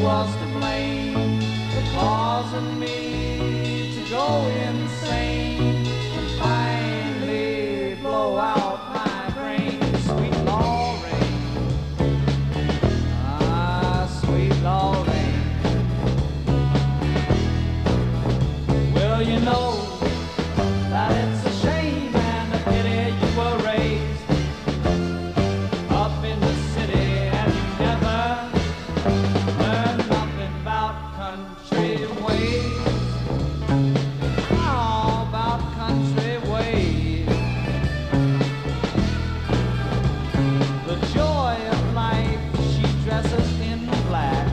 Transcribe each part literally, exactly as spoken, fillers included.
was to blame for causing me to go insane and finally blow out my brain. Sweet Lorraine, ah, sweet Lorraine. Well, you know that it's a shame and a pity you were raised up in the city and you never learned nothing about country ways. How about country ways? The joy of life, she dresses in black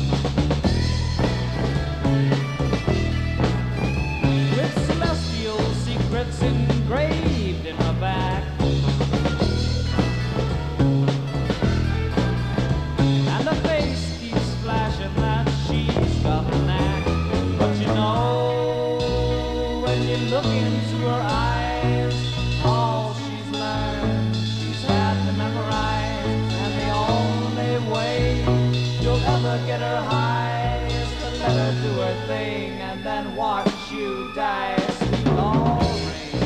with celestial secrets engraved in her back. And her face keeps flashing that she's got a knack. But you know, when you look into her eyes, all she's learned, she's had to memorize. And the only way you'll ever get her high is to let her do her thing and then watch you die. Sweet Lorraine,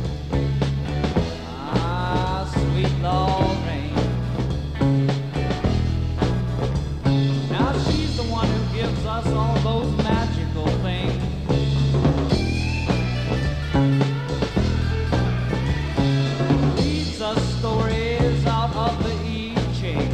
ah, sweet Lorraine. Now she's the one who gives us all those magical things. Reads us stories out of the I Ching.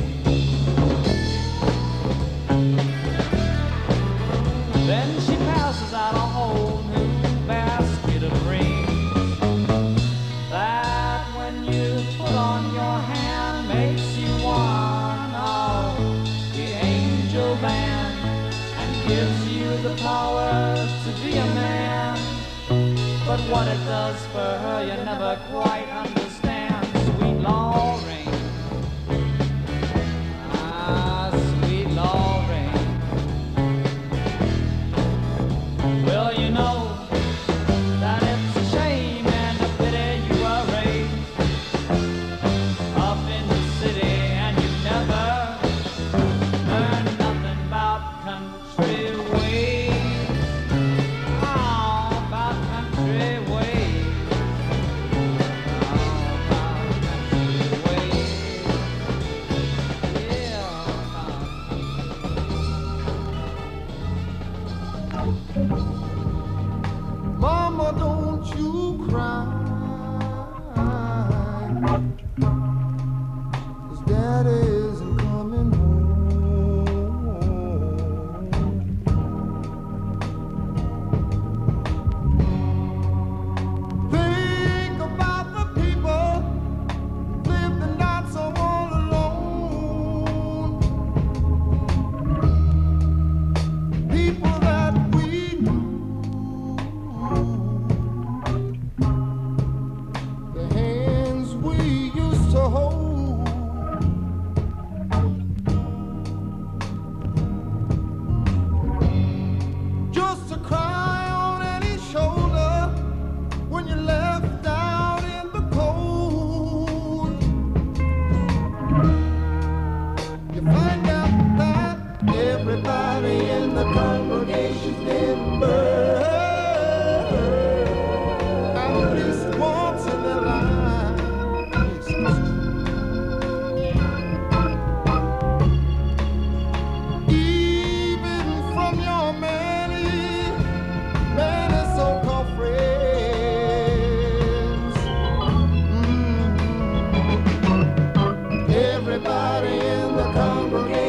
Then she passes out a whole new basket of rings that when you put on your hand makes you one of the angel band and gives you the power to be a man. But what it does for her you never quite understand. Sweet Lorraine, ah, sweet Lorraine. Well, you know that it's a shame and a pity you were raised up in the city and you never learned nothing about country ways. How about country ways? How about country ways? Yeah, Mama, don't you cry, 'cause Daddy isn't coming home. Think about the people living not so all alone. People that we knew, the hands we used to hold. Just to cry on any shoulder when you're left out in the cold. You find out that everybody in the congregation's been burned at least once in their lives. Even from your many, many so-called friends. Mm. Everybody in the congregation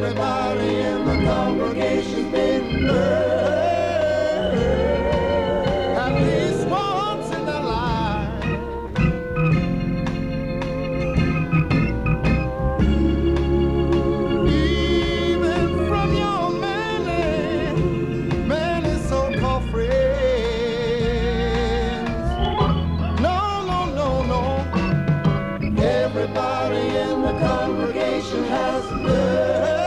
Everybody in the congregation's been burned at least once in their life. Even from your many, many so-called friends. No, no, no, no. Everybody in the congregation has learned.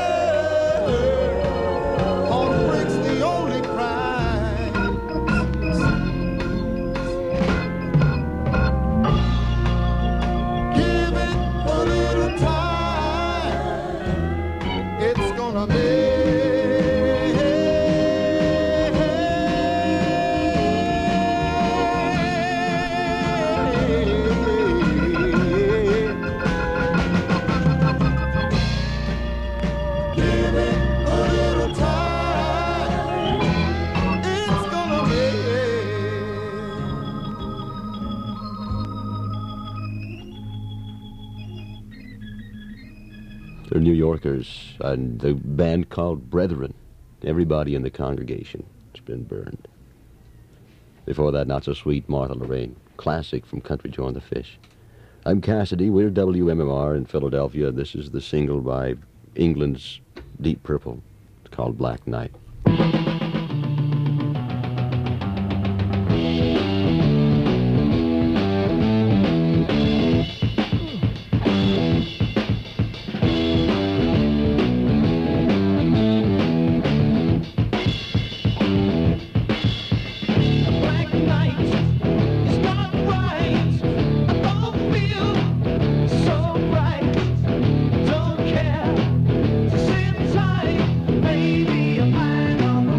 Heartbreak's the only crime. Give it a little time. It's gonna be. Give it a little time. It's gonna be. They're New Yorkers, and the band called Brethren. Everybody in the congregation has been burned. Before that, Not So Sweet, Martha Lorraine. Classic from Country Joe and the Fish. I'm Cassidy. We're W M M R in Philadelphia. This is the single by England's Deep Purple. It's called Black Night. Black night is not right. I don't feel so bright. Don't care to sit tight. Maybe a pine on the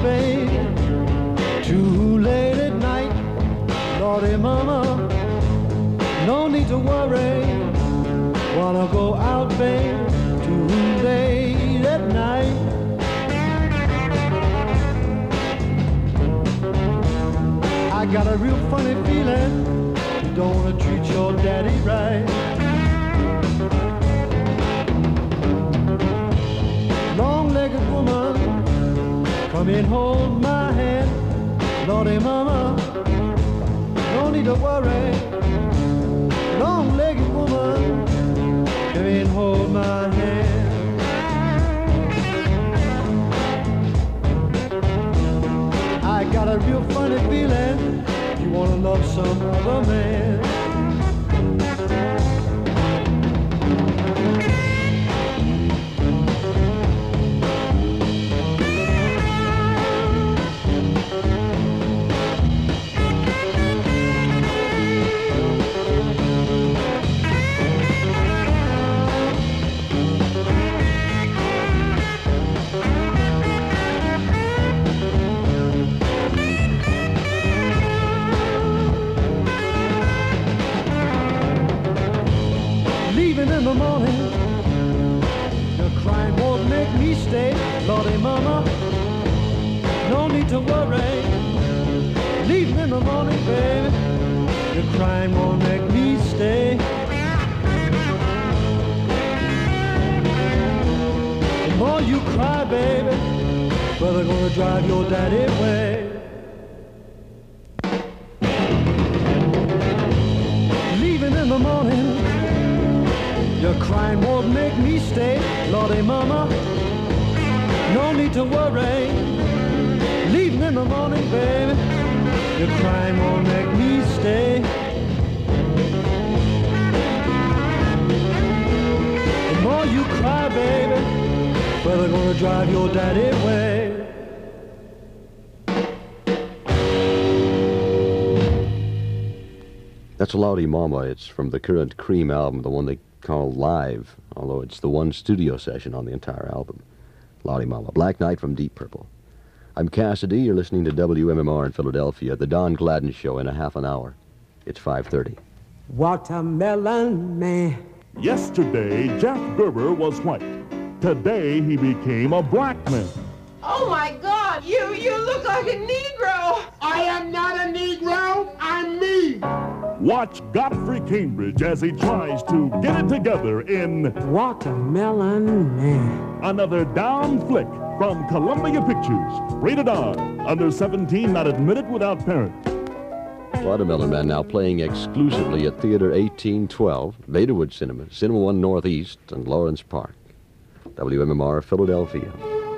babe, too late at night. Lordy mama, no need to worry. Wanna go out, babe, too late at night. I got a real funny feeling you don't wanna treat your daddy right. Long-legged woman, come and hold my hand. Lordy mama, no need to worry. Long-legged woman, come and hold my hand. I got a real funny feeling you wanna love some other man. In the morning, your crying won't make me stay. Lordy mama, no need to worry. Leaving in the morning, baby, your crying won't make me stay. The more you cry, baby, well, they're gonna drive your daddy away. Leaving in the morning, your crying won't make me stay. Lordy mama, no need to worry. Leaving in the morning, baby, your crying won't make me stay. The more you cry, baby, well, they're gonna drive your daddy away. That's Lordy Mama. It's from the current Cream album, the one they call Live, although it's the one studio session on the entire album. Lordy Mama. Black Knight from Deep Purple. I'm Cassidy. You're listening to W M M R in Philadelphia, the Don Gladden Show in a half an hour. It's five thirty. Watermelon Man. Yesterday, Jack Gerber was white. Today, he became a black man. Oh, my God! You, you look like a Negro! I am not a Negro, I'm me! Watch Godfrey Cambridge as he tries to get it together in Watermelon Man. Another down flick from Columbia Pictures. Rated R. Under seventeen, not admitted without parent. Watermelon Man now playing exclusively at Theater eighteen twelve, Vaderwood Cinema, Cinema One Northeast, and Lawrence Park. W M M R, Philadelphia.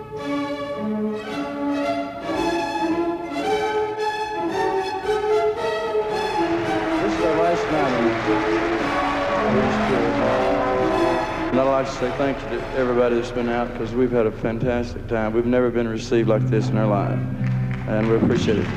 And I'd like to say thank you to everybody that's been out, because we've had a fantastic time. We've never been received like this in our life, and we appreciate it.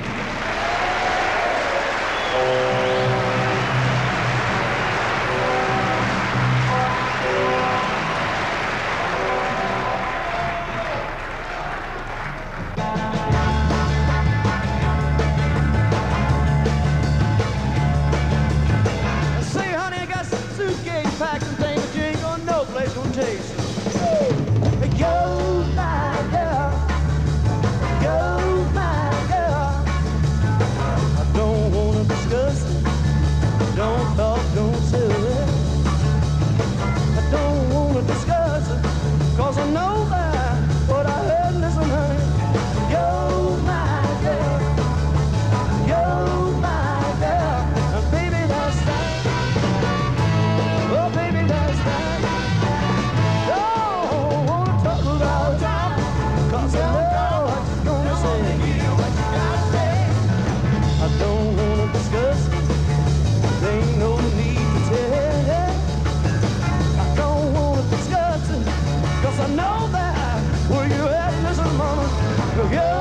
I know that where you at, listen, mama. Yeah.